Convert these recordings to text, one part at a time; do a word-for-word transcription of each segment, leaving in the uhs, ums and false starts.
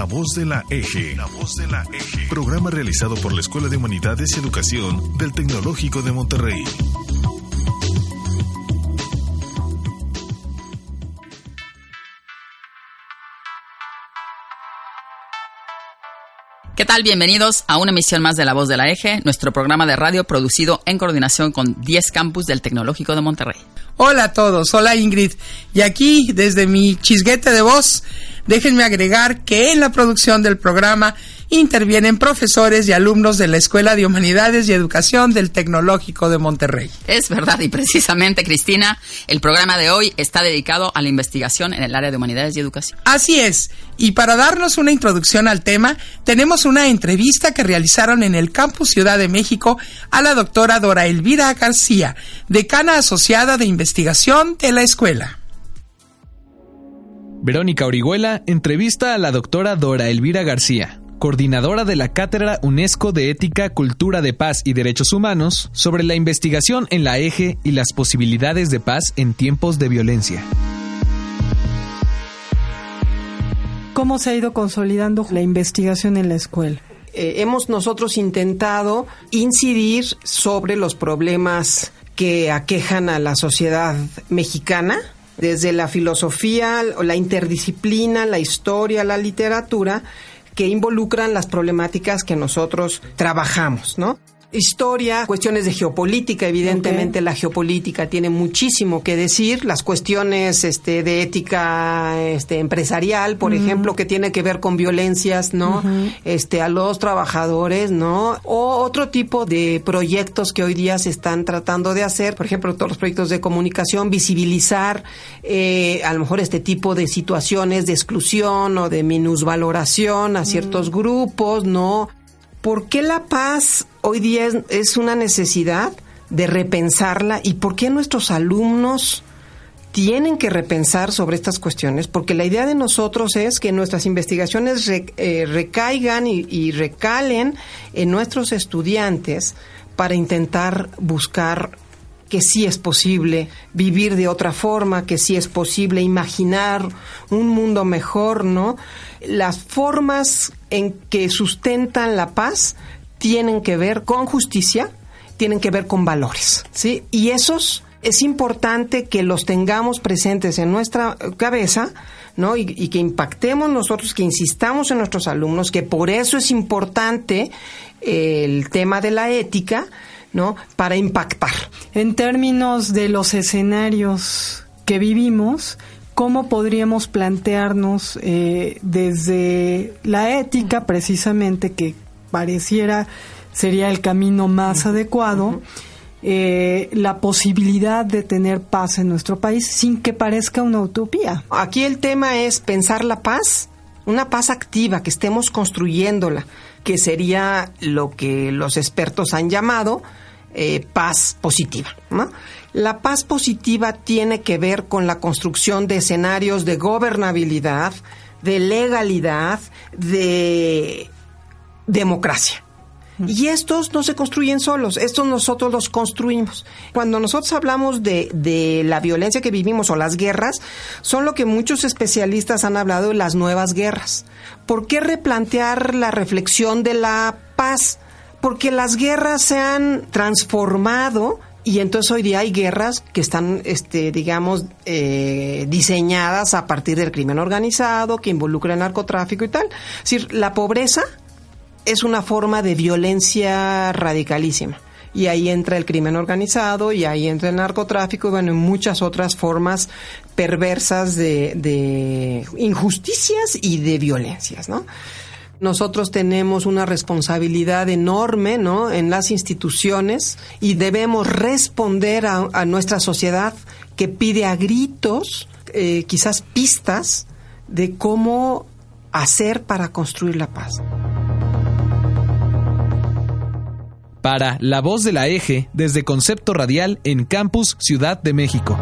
La voz de la Eje. La voz de la Eje. Programa realizado por la Escuela de Humanidades y Educación del Tecnológico de Monterrey. ¿Qué tal? Bienvenidos a una emisión más de La Voz de la Eje, nuestro programa de radio producido en coordinación con diez campus del Tecnológico de Monterrey. Hola a todos, hola Ingrid. Y aquí, desde mi chisguete de voz, déjenme agregar que en la producción del programa intervienen profesores y alumnos de la Escuela de Humanidades y Educación del Tecnológico de Monterrey. Es verdad, y precisamente, Cristina, el programa de hoy está dedicado a la investigación en el área de Humanidades y Educación. Así es, y para darnos una introducción al tema, tenemos una entrevista que realizaron en el Campus Ciudad de México a la doctora Dora Elvira García, decana asociada de investigación de la escuela. Verónica Orihuela entrevista a la doctora Dora Elvira García, coordinadora de la Cátedra UNESCO de Ética, Cultura de Paz y Derechos Humanos, sobre la investigación en la Eje y las posibilidades de paz en tiempos de violencia. ¿Cómo se ha ido consolidando la investigación en la escuela? Eh, hemos nosotros intentado incidir sobre los problemas que aquejan a la sociedad mexicana, desde la filosofía, la interdisciplina, la historia, la literatura, que involucran las problemáticas que nosotros trabajamos, ¿no? Historia, cuestiones de geopolítica, evidentemente okay. La geopolítica tiene muchísimo que decir, las cuestiones este de ética este empresarial, por uh-huh. ejemplo, que tiene que ver con violencias, ¿no? Uh-huh. Este a los trabajadores, ¿no? O otro tipo de proyectos que hoy día se están tratando de hacer, por ejemplo, todos los proyectos de comunicación, visibilizar eh, a lo mejor este tipo de situaciones de exclusión o de minusvaloración a ciertos uh-huh. grupos, ¿no? ¿Por qué la paz hoy día es, es una necesidad de repensarla? ¿Y por qué nuestros alumnos tienen que repensar sobre estas cuestiones? Porque la idea de nosotros es que nuestras investigaciones re, eh, recaigan y, y recalen en nuestros estudiantes para intentar buscar que sí es posible vivir de otra forma, que sí es posible imaginar un mundo mejor, ¿no? Las formas en que sustentan la paz tienen que ver con justicia, tienen que ver con valores, ¿sí? Y esos es importante que los tengamos presentes en nuestra cabeza, ¿no? Y, y que impactemos nosotros, que insistamos en nuestros alumnos, que por eso es importante eh, el tema de la ética, ¿no? Para impactar. En términos de los escenarios que vivimos, ¿cómo podríamos plantearnos eh, desde la ética, precisamente, que pareciera sería el camino más uh-huh. adecuado, uh-huh. eh, la posibilidad de tener paz en nuestro país sin que parezca una utopía? Aquí el tema es pensar la paz, una paz activa, que estemos construyéndola, que sería lo que los expertos han llamado eh, paz positiva, ¿no? La paz positiva tiene que ver con la construcción de escenarios de gobernabilidad, de legalidad, de democracia. Y estos no se construyen solos, estos nosotros los construimos. Cuando nosotros hablamos de, de la violencia que vivimos o las guerras, son lo que muchos especialistas han hablado de las nuevas guerras. ¿Por qué replantear la reflexión de la paz? Porque las guerras se han transformado y entonces hoy día hay guerras que están, este, digamos, eh, diseñadas a partir del crimen organizado, que involucra el narcotráfico y tal. Es decir, la pobreza es una forma de violencia radicalísima. Y ahí entra el crimen organizado, y ahí entra el narcotráfico, y bueno, y muchas otras formas perversas de, de injusticias y de violencias, ¿no? Nosotros tenemos una responsabilidad enorme, ¿no?, en las instituciones, y debemos responder a, a nuestra sociedad que pide a gritos, eh, quizás pistas de cómo hacer para construir la paz. Para La Voz de la Eje, desde Concepto Radial en Campus Ciudad de México.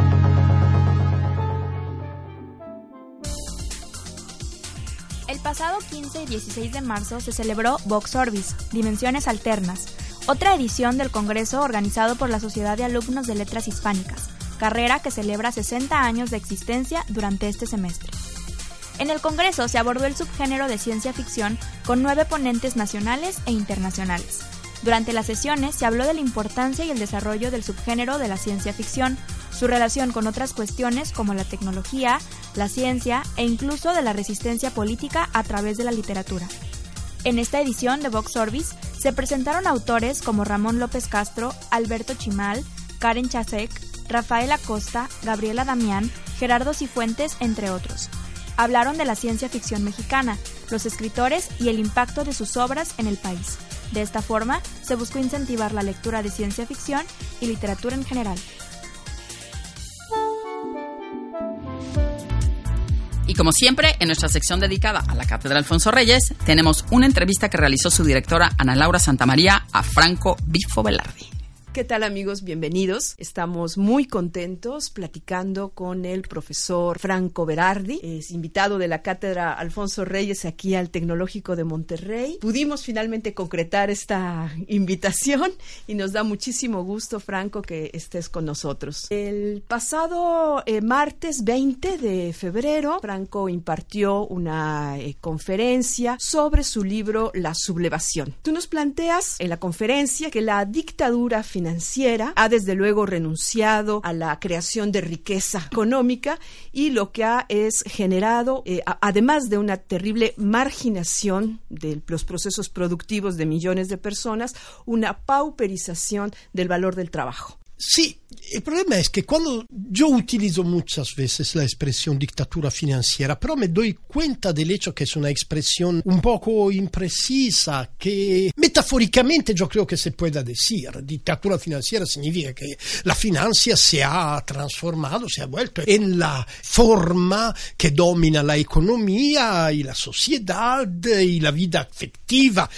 El pasado quince y dieciséis de marzo se celebró Vox Orbis, Dimensiones Alternas, otra edición del Congreso organizado por la Sociedad de Alumnos de Letras Hispánicas, carrera que celebra sesenta años de existencia durante este semestre. En el Congreso se abordó el subgénero de ciencia ficción con nueve ponentes nacionales e internacionales. Durante las sesiones se habló de la importancia y el desarrollo del subgénero de la ciencia ficción, su relación con otras cuestiones como la tecnología, la ciencia e incluso de la resistencia política a través de la literatura. En esta edición de Vox Orbis se presentaron autores como Ramón López Castro, Alberto Chimal, Karen Chasek, Rafael Acosta, Gabriela Damián, Gerardo Cifuentes, entre otros. Hablaron de la ciencia ficción mexicana, los escritores y el impacto de sus obras en el país. De esta forma, se buscó incentivar la lectura de ciencia ficción y literatura en general. Y como siempre, en nuestra sección dedicada a la Cátedra Alfonso Reyes, tenemos una entrevista que realizó su directora Ana Laura Santamaría a Franco Bifo Velardi. ¿Qué tal, amigos? Bienvenidos. Estamos muy contentos platicando con el profesor Franco Berardi, es invitado de la Cátedra Alfonso Reyes aquí al Tecnológico de Monterrey. Pudimos finalmente concretar esta invitación y nos da muchísimo gusto, Franco, que estés con nosotros. El pasado eh, martes veinte de febrero, Franco impartió una eh, conferencia sobre su libro La sublevación. Tú nos planteas en la conferencia que la dictadura financiera financiera ha desde luego renunciado a la creación de riqueza económica y lo que ha es generado, eh, a, además de una terrible marginación de los procesos productivos de millones de personas, una pauperización del valor del trabajo. Sí, el problema es que cuando yo utilizo muchas veces la expresión dictadura financiera, pero me doy cuenta del hecho que es una expresión un poco imprecisa, que metafóricamente yo creo que se pueda decir. Dictadura financiera significa que la financia se ha transformado, se ha vuelto en la forma que domina la economía y la sociedad y la vida afectiva,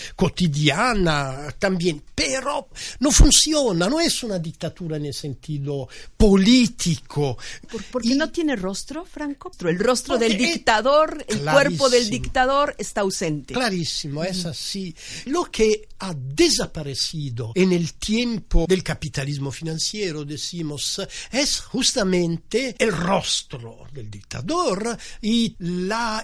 cotidiana también, pero no funciona, no es una dictadura en el sentido político. ¿Por, porque y, no tiene rostro, Franco? El rostro del es, dictador, el cuerpo del dictador está ausente. Clarísimo, es así. Lo que ha desaparecido en el tiempo del capitalismo financiero, decimos, es justamente el rostro del dictador y la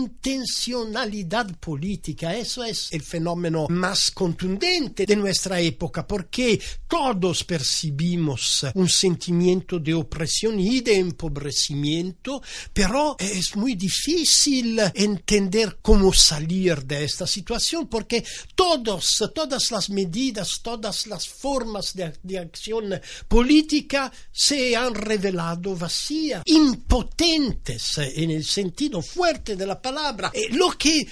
intencionalidad política. Eso es el fenómeno más contundente de nuestra época, porque todos percibimos un sentimiento de opresión y de empobrecimiento, pero es muy difícil entender cómo salir de esta situación, porque todos, todas las medidas, todas las formas de, de acción política se han revelado vacías, impotentes en el sentido fuerte de la palabra. Eh, lo que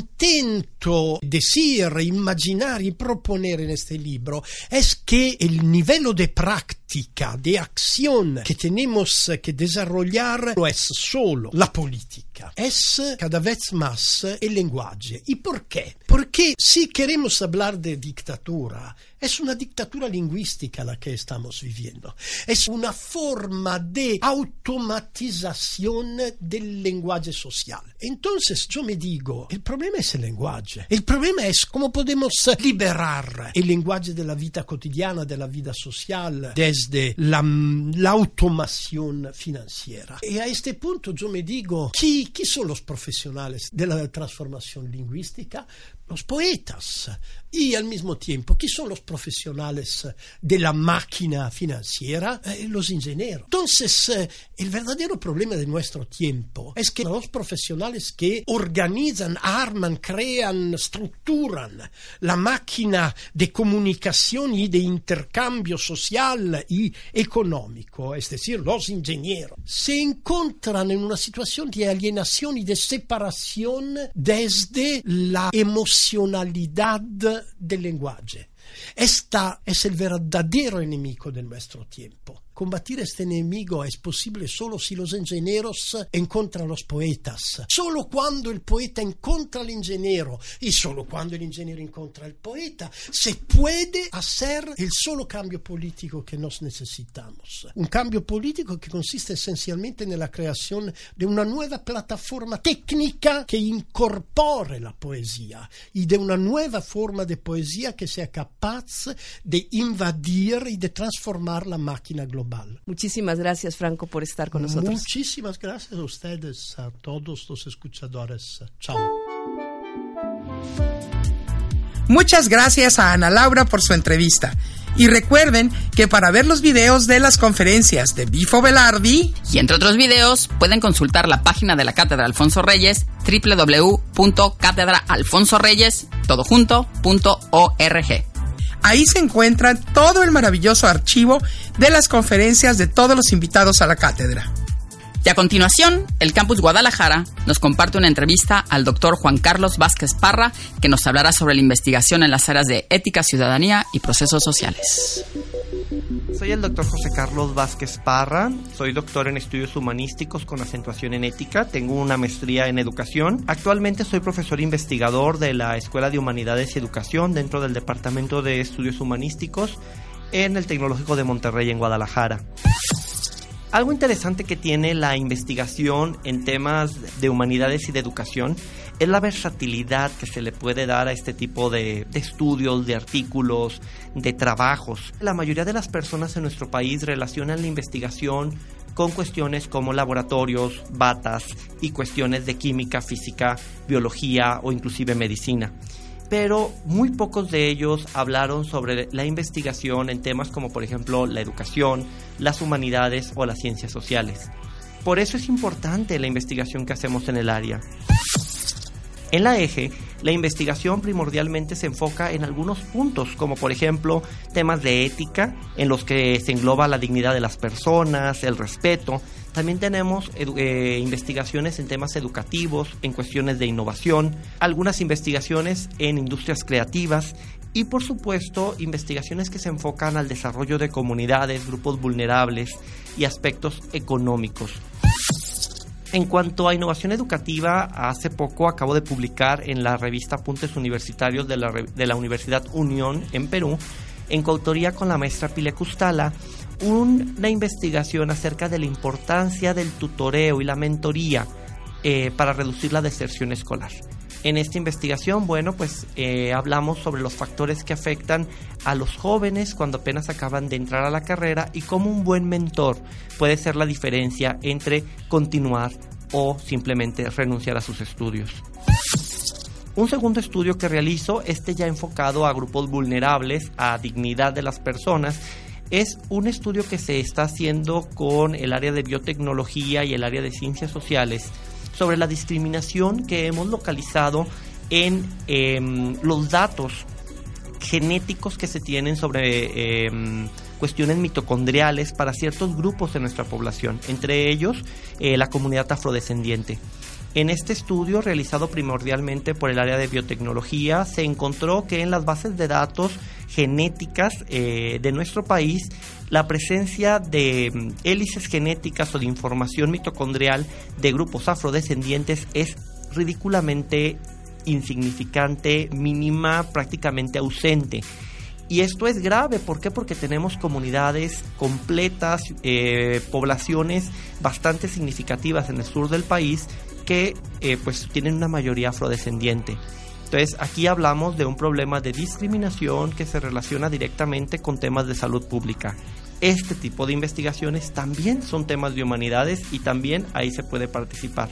intento decir, imaginar y proponer en este libro es que el nivel de práctica, de acción que tenemos que desarrollar no es solo la política, es cada vez más el lenguaje. ¿Y por qué? Porque si queremos hablar de dictadura, es una dictadura lingüística la que estamos viviendo. Es una forma de automatización del lenguaje social. Entonces yo me digo, el problema es el lenguaje. El problema es cómo podemos liberar el lenguaje de la vida cotidiana, de la vida social, desde la, la automación financiera. Y a este punto yo me digo, ¿qui, ¿qui son los profesionales de la transformación lingüística? Los poetas. Y al mismo tiempo, ¿qué son los profesionales de la máquina financiera? Eh, los ingenieros. Entonces, eh, el verdadero problema de nuestro tiempo es que los profesionales que organizan, arman, crean, estructuran la máquina de comunicación y de intercambio social y económico, es decir, los ingenieros, se encuentran en una situación de alienación y de separación desde la emocionalidad del lenguaje. Esta es el verdadero enemigo de nuestro tiempo. Combatir este enemigo es posible solo si los ingenieros encuentran los poetas. Solo cuando el poeta encuentra al ingeniero y solo cuando el ingeniero encuentra al poeta se puede hacer el solo cambio político que nos necesitamos. Un cambio político que consiste esencialmente en la creación de una nueva plataforma técnica que incorpore la poesía y de una nueva forma de poesía que sea capaz de invadir y de transformar la máquina global. global. Muchísimas gracias, Franco, por estar con nosotros. Muchísimas gracias a ustedes, a todos los escuchadores. Chao. Muchas gracias a Ana Laura por su entrevista. Y recuerden que para ver los videos de las conferencias de Bifo Velardi y entre otros videos pueden consultar la página de la Cátedra Alfonso Reyes, doble u doble u doble u punto cátedra alfonso reyes todo junto punto org. Ahí se encuentra todo el maravilloso archivo de las conferencias de todos los invitados a la cátedra. Y a continuación, el Campus Guadalajara nos comparte una entrevista al doctor Juan Carlos Vázquez Parra, que nos hablará sobre la investigación en las áreas de ética, ciudadanía y procesos sociales. Soy el doctor José Carlos Vázquez Parra, soy doctor en estudios humanísticos con acentuación en ética, tengo una maestría en educación. Actualmente soy profesor investigador de la Escuela de Humanidades y Educación dentro del Departamento de Estudios Humanísticos en el Tecnológico de Monterrey en Guadalajara. Algo interesante que tiene la investigación en temas de humanidades y de educación es la versatilidad que se le puede dar a este tipo de, de estudios, de artículos, de trabajos. La mayoría de las personas en nuestro país relacionan la investigación con cuestiones como laboratorios, batas y cuestiones de química, física, biología o inclusive medicina. Pero muy pocos de ellos hablaron sobre la investigación en temas como por ejemplo la educación, las humanidades o las ciencias sociales. Por eso es importante la investigación que hacemos en el área. En la E G E, la investigación primordialmente se enfoca en algunos puntos, como por ejemplo temas de ética, en los que se engloba la dignidad de las personas, el respeto. También tenemos eh, investigaciones en temas educativos, en cuestiones de innovación, algunas investigaciones en industrias creativas y, por supuesto, investigaciones que se enfocan al desarrollo de comunidades, grupos vulnerables y aspectos económicos. En cuanto a innovación educativa, hace poco acabo de publicar en la revista Apuntes Universitarios de la, de la Universidad Unión en Perú, en coautoría con la maestra Pile Custala, una investigación acerca de la importancia del tutoreo y la mentoría eh, para reducir la deserción escolar. En esta investigación, bueno, pues eh, hablamos sobre los factores que afectan a los jóvenes cuando apenas acaban de entrar a la carrera y cómo un buen mentor puede ser la diferencia entre continuar o simplemente renunciar a sus estudios. Un segundo estudio que realizo, este ya enfocado a grupos vulnerables, a dignidad de las personas, es un estudio que se está haciendo con el área de biotecnología y el área de ciencias sociales sobre la discriminación que hemos localizado en eh, los datos genéticos que se tienen sobre eh, cuestiones mitocondriales para ciertos grupos de nuestra población, entre ellos eh, la comunidad afrodescendiente. En este estudio, realizado primordialmente por el área de biotecnología, se encontró que en las bases de datos genéticas eh, de nuestro país, la presencia de hélices genéticas o de información mitocondrial de grupos afrodescendientes es ridículamente insignificante, mínima, prácticamente ausente. Y esto es grave, ¿por qué? Porque tenemos comunidades completas, eh, poblaciones bastante significativas en el sur del país que eh, pues tienen una mayoría afrodescendiente. Entonces aquí hablamos de un problema de discriminación que se relaciona directamente con temas de salud pública. Este tipo de investigaciones también son temas de humanidades y también ahí se puede participar.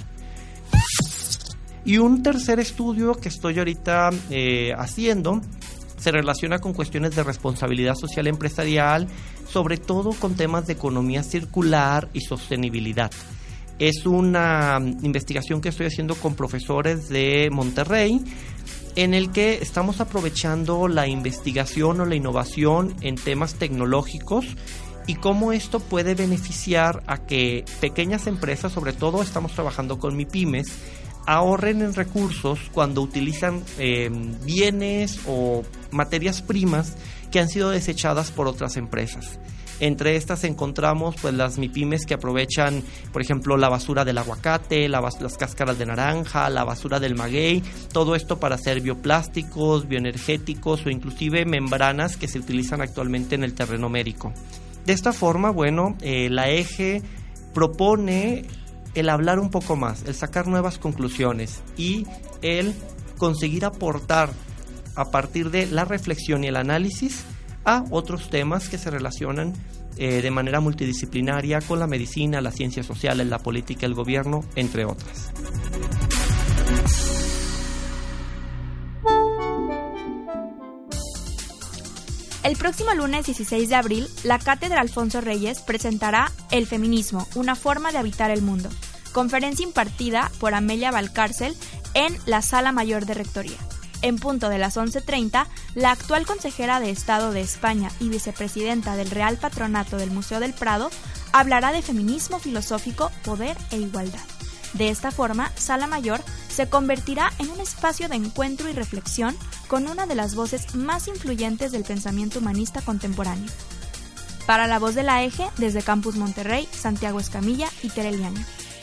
Y un tercer estudio que estoy ahorita eh, haciendo se relaciona con cuestiones de responsabilidad social empresarial, sobre todo con temas de economía circular y sostenibilidad. Es una investigación que estoy haciendo con profesores de Monterrey, en el que estamos aprovechando la investigación o la innovación en temas tecnológicos y cómo esto puede beneficiar a que pequeñas empresas, sobre todo estamos trabajando con MIPYMES, ahorren en recursos cuando utilizan eh, bienes o materias primas que han sido desechadas por otras empresas. Entre estas encontramos pues las MIPYMES que aprovechan, por ejemplo, la basura del aguacate, la bas- las cáscaras de naranja, la basura del maguey, todo esto para hacer bioplásticos, bioenergéticos o inclusive membranas que se utilizan actualmente en el terreno médico. De esta forma, bueno, eh, la E G E propone el hablar un poco más, el sacar nuevas conclusiones y el conseguir aportar a partir de la reflexión y el análisis a otros temas que se relacionan eh, de manera multidisciplinaria con la medicina, las ciencias sociales, la política, el gobierno, entre otras. El próximo lunes dieciséis de abril, la Cátedra Alfonso Reyes presentará El feminismo, una forma de habitar el mundo, conferencia impartida por Amelia Valcárcel en la Sala Mayor de Rectoría. En punto de las once treinta, la actual consejera de Estado de España y vicepresidenta del Real Patronato del Museo del Prado hablará de feminismo filosófico, poder e igualdad. De esta forma, Sala Mayor se convertirá en un espacio de encuentro y reflexión con una de las voces más influyentes del pensamiento humanista contemporáneo. Para La Voz de la Eje, desde Campus Monterrey, Santiago Escamilla y Tere Liaño.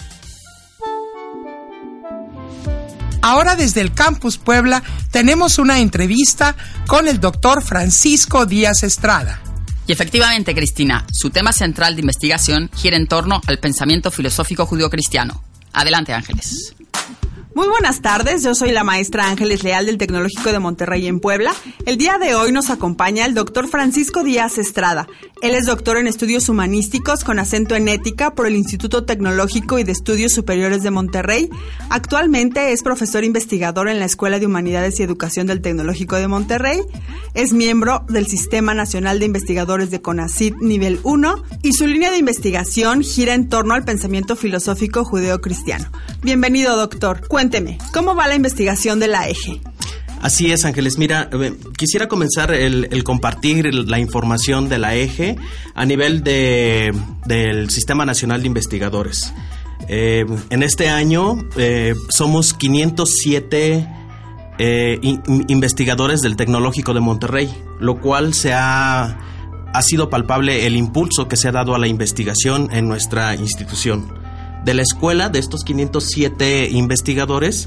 Ahora desde el Campus Puebla tenemos una entrevista con el doctor Francisco Díaz Estrada. Y efectivamente, Cristina, su tema central de investigación gira en torno al pensamiento filosófico judeocristiano. Adelante, Ángeles. Muy buenas tardes, yo soy la maestra Ángeles Leal del Tecnológico de Monterrey en Puebla. El día de hoy nos acompaña el doctor Francisco Díaz Estrada. Él es doctor en estudios humanísticos con acento en ética por el Instituto Tecnológico y de Estudios Superiores de Monterrey. Actualmente es profesor investigador en la Escuela de Humanidades y Educación del Tecnológico de Monterrey. Es miembro del Sistema Nacional de Investigadores de CONACYT Nivel uno y su línea de investigación gira en torno al pensamiento filosófico judeo-cristiano. Bienvenido, doctor. Cuénteme, ¿cómo va la investigación de la Eje? Así es, Ángeles. Mira, eh, quisiera comenzar el, el compartir el, la información de la Eje a nivel de, del Sistema Nacional de Investigadores. Eh, en este año eh, somos quinientos siete eh, in, investigadores del Tecnológico de Monterrey, lo cual se ha, ha sido palpable el impulso que se ha dado a la investigación en nuestra institución. De la escuela, de estos quinientos siete investigadores,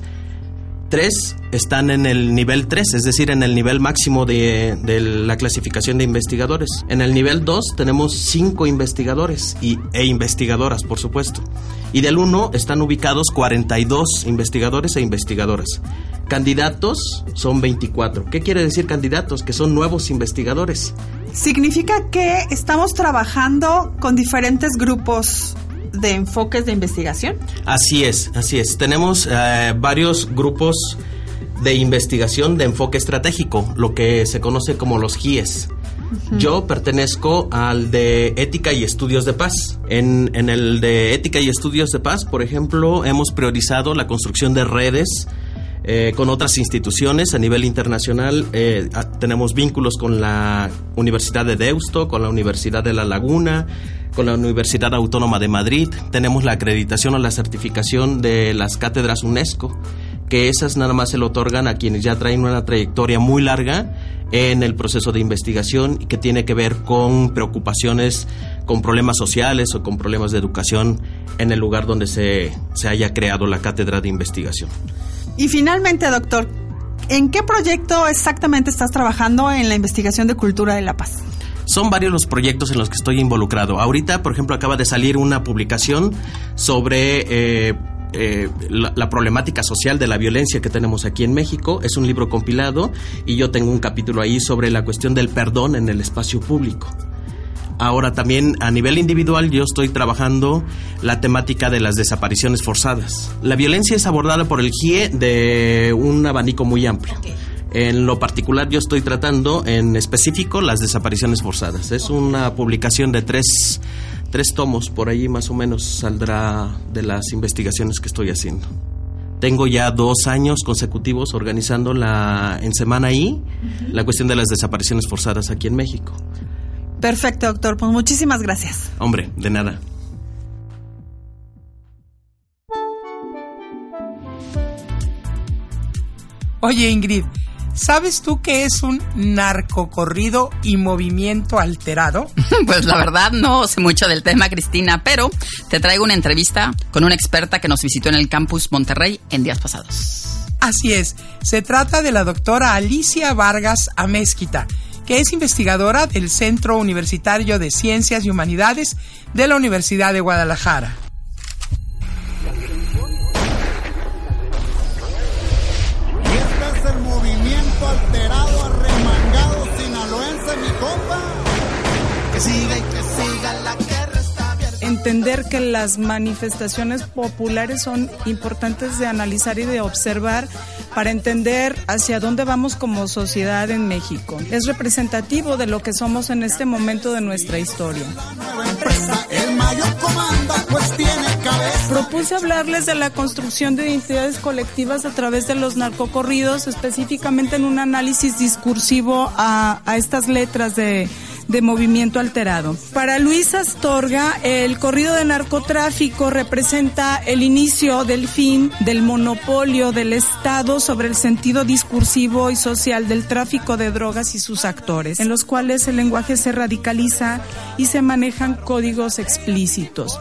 tres están en el nivel tres, es decir, en el nivel máximo de, de la clasificación de investigadores. En el nivel dos tenemos cinco investigadores y, e investigadoras, por supuesto. Y del uno están ubicados cuarenta y dos investigadores e investigadoras. Candidatos son veinticuatro. ¿Qué quiere decir candidatos? Que son nuevos investigadores. Significa que estamos trabajando con diferentes grupos de enfoques de investigación. Así es, así es. Tenemos eh, varios grupos de investigación de enfoque estratégico, lo que se conoce como los G I E S. Uh-huh. Yo pertenezco al de Ética y Estudios de Paz. En, en el de Ética y Estudios de Paz, por ejemplo, hemos priorizado la construcción de redes Eh, con otras instituciones a nivel internacional. Eh, a, tenemos vínculos con la Universidad de Deusto, con la Universidad de La Laguna, con la Universidad Autónoma de Madrid. Tenemos la acreditación o la certificación de las cátedras UNESCO, que esas nada más se le otorgan a quienes ya traen una trayectoria muy larga en el proceso de investigación y que tiene que ver con preocupaciones, con problemas sociales o con problemas de educación en el lugar donde se, se haya creado la cátedra de investigación. Y finalmente, doctor, ¿en qué proyecto exactamente estás trabajando en la investigación de cultura de la paz? Son varios los proyectos en los que estoy involucrado. Ahorita, por ejemplo, acaba de salir una publicación sobre eh, eh, la, la problemática social de la violencia que tenemos aquí en México. Es un libro compilado y yo tengo un capítulo ahí sobre la cuestión del perdón en el espacio público. Ahora también a nivel individual yo estoy trabajando la temática de las desapariciones forzadas. La violencia es abordada por el G I E de un abanico muy amplio. Okay. En lo particular yo estoy tratando en específico las desapariciones forzadas. Es una publicación de tres, tres tomos, por ahí más o menos saldrá de las investigaciones que estoy haciendo. Tengo ya dos años consecutivos organizando la, en Semana I, uh-huh. la cuestión de las desapariciones forzadas aquí en México. Perfecto, doctor. Pues muchísimas gracias. Hombre, de nada. Oye, Ingrid, ¿sabes tú qué es un narcocorrido y movimiento alterado? Pues la verdad no sé mucho del tema, Cristina, pero te traigo una entrevista con una experta que nos visitó en el Campus Monterrey en días pasados. Así es, se trata de la doctora Alicia Vargas Amezquita, que es investigadora del Centro Universitario de Ciencias y Humanidades de la Universidad de Guadalajara. Y este es el movimiento alterado, arremangado, sinaloense, mi compa. que siga y que siga la guerra está abierta. Entender que las manifestaciones populares son importantes de analizar y de observar para entender hacia dónde vamos como sociedad en México. Es representativo de lo que somos en este momento de nuestra historia. El mayor comanda, pues tiene cabeza. Propuse hablarles de la construcción de identidades colectivas a través de los narcocorridos, específicamente en un análisis discursivo a, a estas letras de, de movimiento alterado. Para Luis Astorga, el corrido de narcotráfico representa el inicio del fin del monopolio del Estado sobre el sentido discursivo y social del tráfico de drogas y sus actores, en los cuales el lenguaje se radicaliza y se manejan códigos explícitos.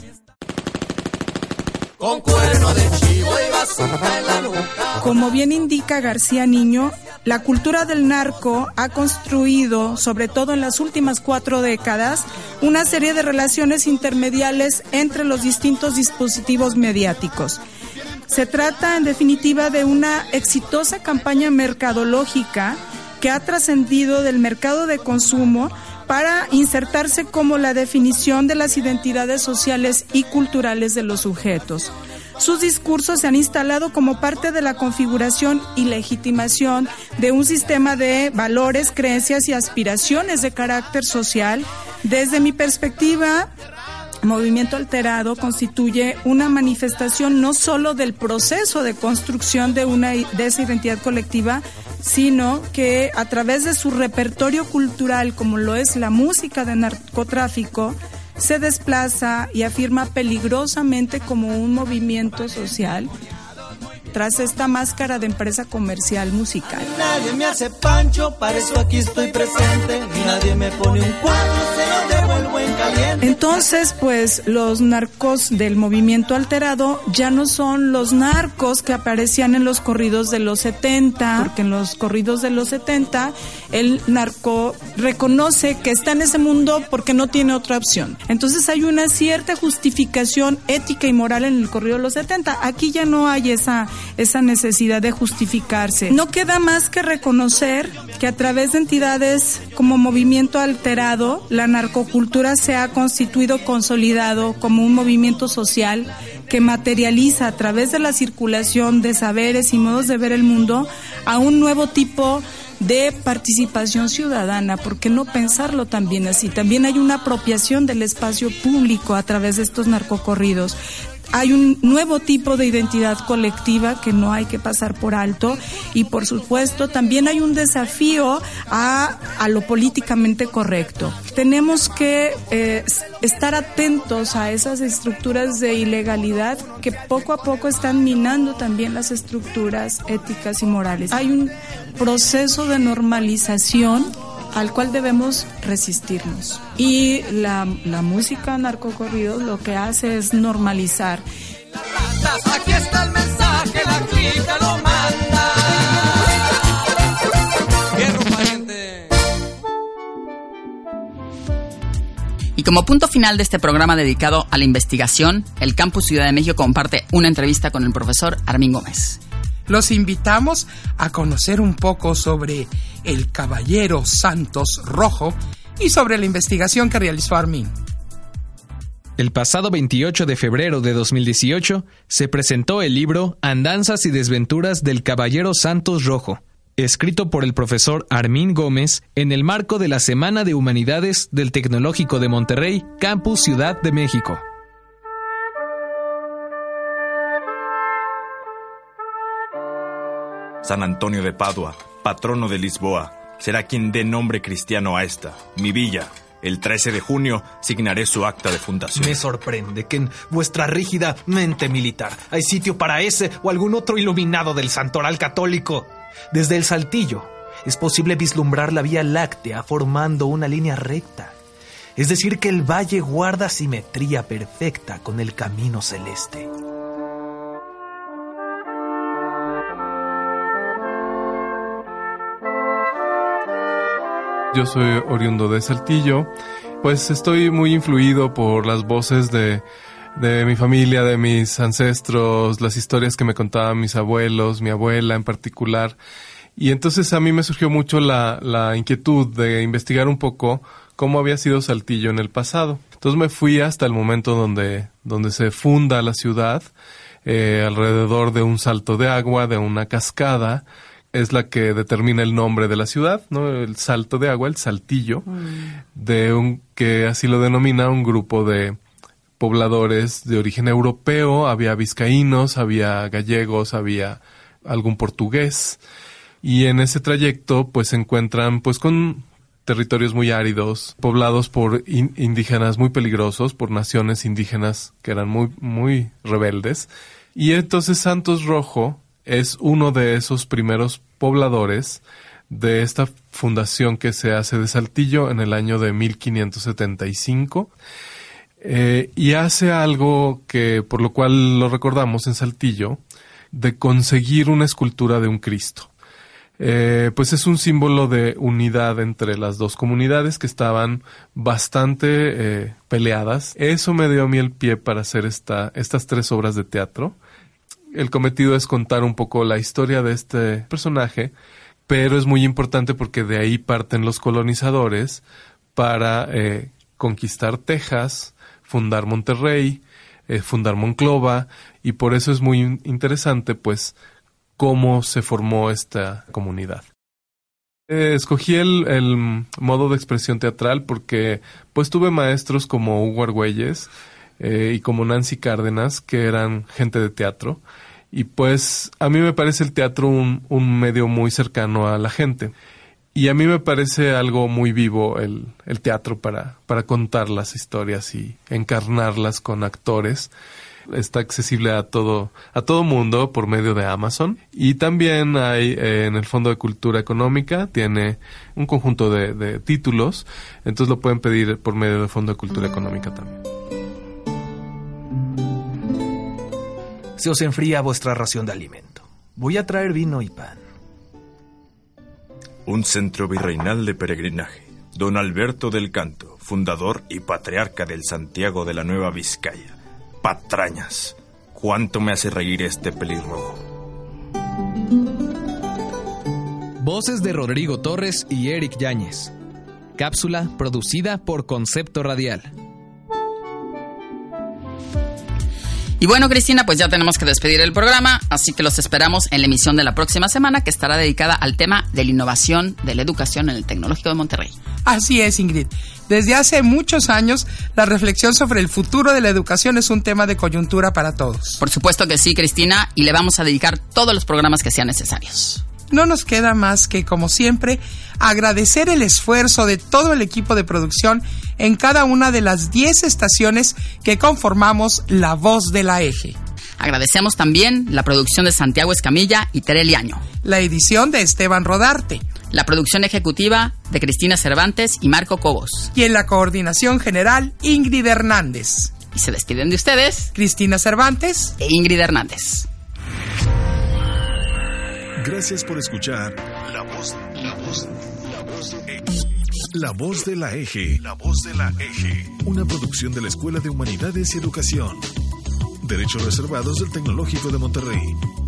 Con cuerno de chivo y bazooka en la nuca. Como bien indica García Niño, la cultura del narco ha construido, sobre todo en las últimas cuatro décadas, una serie de relaciones intermediales entre los distintos dispositivos mediáticos. Se trata, en definitiva, de una exitosa campaña mercadológica que ha trascendido del mercado de consumo para insertarse como la definición de las identidades sociales y culturales de los sujetos. Sus discursos se han instalado como parte de la configuración y legitimación de un sistema de valores, creencias y aspiraciones de carácter social. Desde mi perspectiva, Movimiento Alterado constituye una manifestación no solo del proceso de construcción de una de esa identidad colectiva, sino que a través de su repertorio cultural, como lo es la música de narcotráfico, se desplaza y afirma peligrosamente como un movimiento social tras esta máscara de empresa comercial musical. Nadie me hace pancho, para eso aquí estoy presente. Nadie me pone un cuadro, se lo devuelvo en caliente. Entonces, pues, los narcos del Movimiento Alterado ya no son los narcos que aparecían en los corridos de los setenta, porque en los corridos de los setenta el narco reconoce que está en ese mundo porque no tiene otra opción. Entonces hay una cierta justificación ética y moral en el corrido de los setenta. Aquí ya no hay esa esa necesidad de justificarse. No queda más que reconocer que a través de entidades como Movimiento Alterado, la narcocultura se ha constituido consolidado como un movimiento social que materializa a través de la circulación de saberes y modos de ver el mundo a un nuevo tipo de participación ciudadana. ¿Por qué no pensarlo también así? También hay una apropiación del espacio público a través de estos narcocorridos. Hay un nuevo tipo de identidad colectiva que no hay que pasar por alto, y por supuesto también hay un desafío a, a lo políticamente correcto. Tenemos que eh, estar atentos a esas estructuras de ilegalidad que poco a poco están minando también las estructuras éticas y morales. Hay un proceso de normalización al cual debemos resistirnos. Y la, la música narcocorridos lo que hace es normalizar. Aquí está el mensaje, la clica lo manda. Fierro pariente. Y como punto final de este programa dedicado a la investigación, el Campus Ciudad de México comparte una entrevista con el profesor Armin Gómez. Los invitamos a conocer un poco sobre el Caballero Santos Rojo y sobre la investigación que realizó Armin. El pasado veintiocho de febrero de dos mil dieciocho se presentó el libro Andanzas y desventuras del Caballero Santos Rojo, escrito por el profesor Armin Gómez en el marco de la Semana de Humanidades del Tecnológico de Monterrey, Campus Ciudad de México. San Antonio de Padua, patrono de Lisboa, será quien dé nombre cristiano a esta, mi villa. El trece de junio signaré su acta de fundación. Me sorprende que en vuestra rígida mente militar hay sitio para ese o algún otro iluminado del santoral católico. Desde el Saltillo es posible vislumbrar la Vía Láctea formando una línea recta. Es decir, que el valle guarda simetría perfecta con el camino celeste. Yo soy oriundo de Saltillo, pues estoy muy influido por las voces de, de mi familia, de mis ancestros, las historias que me contaban mis abuelos, mi abuela en particular. Y entonces a mí me surgió mucho la, la inquietud de investigar un poco cómo había sido Saltillo en el pasado. Entonces me fui hasta el momento donde, donde se funda la ciudad, eh, alrededor de un salto de agua, de una cascada, es la que determina el nombre de la ciudad, ¿no? El salto de agua, el Saltillo, mm. de un, que así lo denomina un grupo de pobladores de origen europeo. Había vizcaínos, había gallegos, había algún portugués, y en ese trayecto pues se encuentran pues con territorios muy áridos, poblados por in- indígenas muy peligrosos, por naciones indígenas que eran muy, muy rebeldes. Y entonces Santos Rojo es uno de esos primeros pobladores de esta fundación que se hace de Saltillo en el año de mil quinientos setenta y cinco. Eh, y hace algo que, por lo cual lo recordamos en Saltillo, de conseguir una escultura de un Cristo. Eh, pues es un símbolo de unidad entre las dos comunidades que estaban bastante eh, peleadas. Eso me dio a mí el pie para hacer esta, estas tres obras de teatro. El cometido es contar un poco la historia de este personaje, pero es muy importante porque de ahí parten los colonizadores para eh, conquistar Texas, fundar Monterrey, eh, fundar Monclova, y por eso es muy interesante, pues, cómo se formó esta comunidad. Eh, escogí el, el modo de expresión teatral porque, pues, tuve maestros como Hugo Argüelles eh, y como Nancy Cárdenas, que eran gente de teatro, y pues a mí me parece el teatro un, un medio muy cercano a la gente. Y a mí me parece algo muy vivo el, el teatro para, para contar las historias y encarnarlas con actores. Está accesible a todo a todo mundo por medio de Amazon. Y también hay eh, en el Fondo de Cultura Económica, tiene un conjunto de, de títulos. Entonces lo pueden pedir por medio del Fondo de Cultura Económica también. Se os enfría vuestra ración de alimento. Voy a traer vino y pan. Un centro virreinal de peregrinaje. Don Alberto del Canto, fundador y patriarca del Santiago de la Nueva Vizcaya. Patrañas, cuánto me hace reír este pelirrojo. Voces de Rodrigo Torres y Eric Yáñez. Cápsula producida por Concepto Radial. Y bueno, Cristina, pues ya tenemos que despedir el programa, así que los esperamos en la emisión de la próxima semana, que estará dedicada al tema de la innovación de la educación en el Tecnológico de Monterrey. Así es, Ingrid. Desde hace muchos años, la reflexión sobre el futuro de la educación es un tema de coyuntura para todos. Por supuesto que sí, Cristina, y le vamos a dedicar todos los programas que sean necesarios. No nos queda más que, como siempre, agradecer el esfuerzo de todo el equipo de producción en cada una de las diez estaciones que conformamos La Voz de la Eje. Agradecemos también la producción de Santiago Escamilla y Tere Liaño. La edición de Esteban Rodarte. La producción ejecutiva de Cristina Cervantes y Marco Cobos. Y en la coordinación general, Ingrid Hernández. Y se despiden de ustedes, Cristina Cervantes e Ingrid Hernández. Gracias por escuchar La Voz, La Voz, La Voz, La Voz de la Eje. La Voz de la Eje. Una producción de la Escuela de Humanidades y Educación. Derechos reservados del Tecnológico de Monterrey.